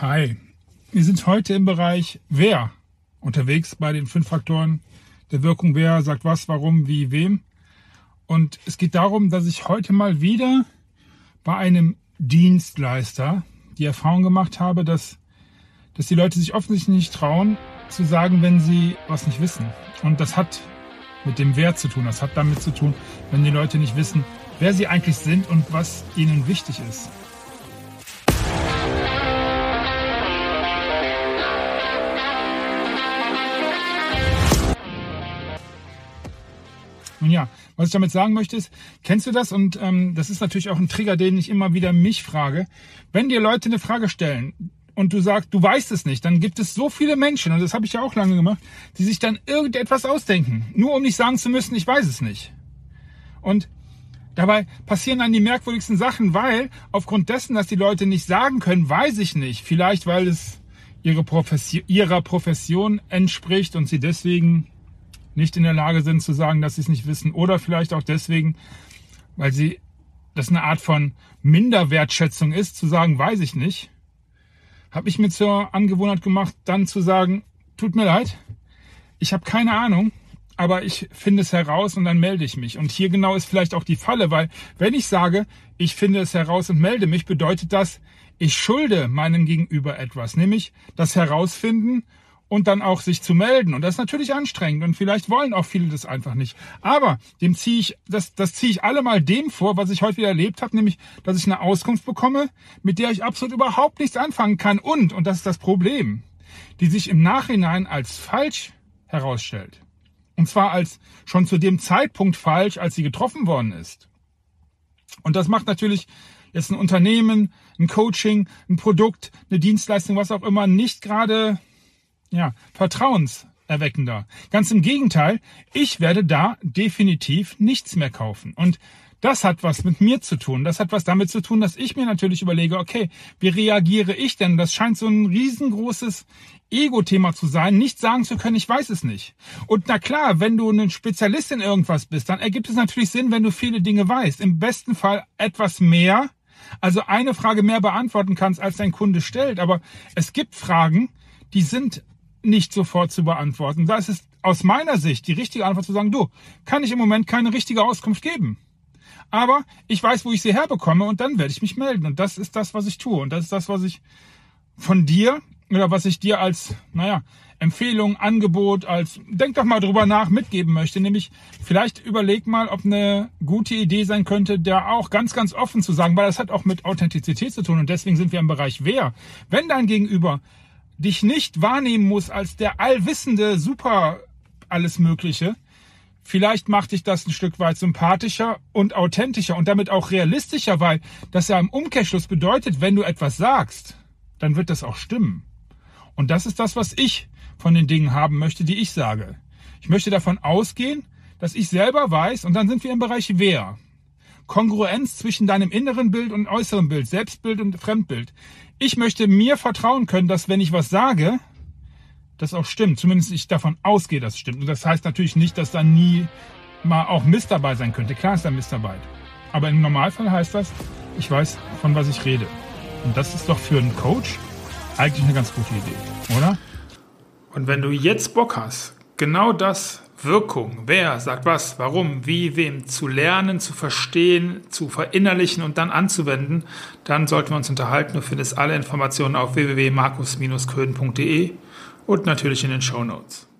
Hi, wir sind heute im Bereich Wer unterwegs bei den 5 Faktoren der Wirkung. Wer sagt was, warum, wie, wem. Und es geht darum, dass ich heute mal wieder bei einem Dienstleister die Erfahrung gemacht habe, dass die Leute sich offensichtlich nicht trauen, zu sagen, wenn sie was nicht wissen. Und das hat mit dem Wer zu tun. Das hat damit zu tun, wenn die Leute nicht wissen, wer sie eigentlich sind und was ihnen wichtig ist. Nun ja, was ich damit sagen möchte ist, kennst du das? Und das ist natürlich auch ein Trigger, den ich immer wieder mich frage. Wenn dir Leute eine Frage stellen und du sagst, du weißt es nicht, dann gibt es so viele Menschen, und das habe ich ja auch lange gemacht, die sich dann irgendetwas ausdenken, nur um nicht sagen zu müssen, ich weiß es nicht. Und dabei passieren dann die merkwürdigsten Sachen, weil aufgrund dessen, dass die Leute nicht sagen können, weiß ich nicht, vielleicht weil es ihrer Profession entspricht und sie deswegen nicht in der Lage sind zu sagen, dass sie es nicht wissen, oder vielleicht auch deswegen, weil das eine Art von Minderwertschätzung ist, zu sagen, weiß ich nicht, habe ich mir zur Angewohnheit gemacht, dann zu sagen, tut mir leid, ich habe keine Ahnung, aber ich finde es heraus und dann melde ich mich. Und hier genau ist vielleicht auch die Falle, weil wenn ich sage, ich finde es heraus und melde mich, bedeutet das, ich schulde meinem Gegenüber etwas, nämlich das Herausfinden und dann auch sich zu melden. Und das ist natürlich anstrengend und vielleicht wollen auch viele das einfach nicht. Aber das ziehe ich allemal dem vor, was ich heute wieder erlebt habe, nämlich, dass ich eine Auskunft bekomme, mit der ich absolut überhaupt nichts anfangen kann und das ist das Problem, die sich im Nachhinein als falsch herausstellt. Und zwar als schon zu dem Zeitpunkt falsch, als sie getroffen worden ist. Und das macht natürlich jetzt ein Unternehmen, ein Coaching, ein Produkt, eine Dienstleistung, was auch immer, nicht gerade vertrauenserweckender. Ganz im Gegenteil, ich werde da definitiv nichts mehr kaufen. Und das hat was mit mir zu tun. Das hat was damit zu tun, dass ich mir natürlich überlege, okay, wie reagiere ich denn? Das scheint so ein riesengroßes Ego-Thema zu sein, nicht sagen zu können, ich weiß es nicht. Und na klar, wenn du ein Spezialist in irgendwas bist, dann ergibt es natürlich Sinn, wenn du viele Dinge weißt. Im besten Fall etwas mehr, also eine Frage mehr beantworten kannst, als dein Kunde stellt. Aber es gibt Fragen, die sind nicht sofort zu beantworten. Da ist es aus meiner Sicht die richtige Antwort zu sagen, du, kann ich im Moment keine richtige Auskunft geben. Aber ich weiß, wo ich sie herbekomme und dann werde ich mich melden. Und das ist das, was ich tue. Und das ist das, was ich von dir oder was ich dir als, Empfehlung, Angebot, denk doch mal drüber nach, mitgeben möchte. Nämlich vielleicht überleg mal, ob eine gute Idee sein könnte, der auch ganz, ganz offen zu sagen, weil das hat auch mit Authentizität zu tun. Und deswegen sind wir im Bereich Wer. Wenn dein Gegenüber dich nicht wahrnehmen muss als der allwissende, super alles Mögliche, vielleicht macht dich das ein Stück weit sympathischer und authentischer und damit auch realistischer, weil das ja im Umkehrschluss bedeutet, wenn du etwas sagst, dann wird das auch stimmen. Und das ist das, was ich von den Dingen haben möchte, die ich sage. Ich möchte davon ausgehen, dass ich selber weiß, und dann sind wir im Bereich Wer. Kongruenz zwischen deinem inneren Bild und äußeren Bild, Selbstbild und Fremdbild. Ich möchte mir vertrauen können, dass wenn ich was sage, das auch stimmt. Zumindest ich davon ausgehe, dass es stimmt. Und das heißt natürlich nicht, dass da nie mal auch Mist dabei sein könnte. Klar ist da Mist dabei. Aber im Normalfall heißt das, ich weiß, von was ich rede. Und das ist doch für einen Coach eigentlich eine ganz gute Idee, oder? Und wenn du jetzt Bock hast, genau das, Wirkung, wer sagt was, warum, wie, wem, zu lernen, zu verstehen, zu verinnerlichen und dann anzuwenden, dann sollten wir uns unterhalten. Du findest alle Informationen auf www.markus-köhn.de und natürlich in den Shownotes.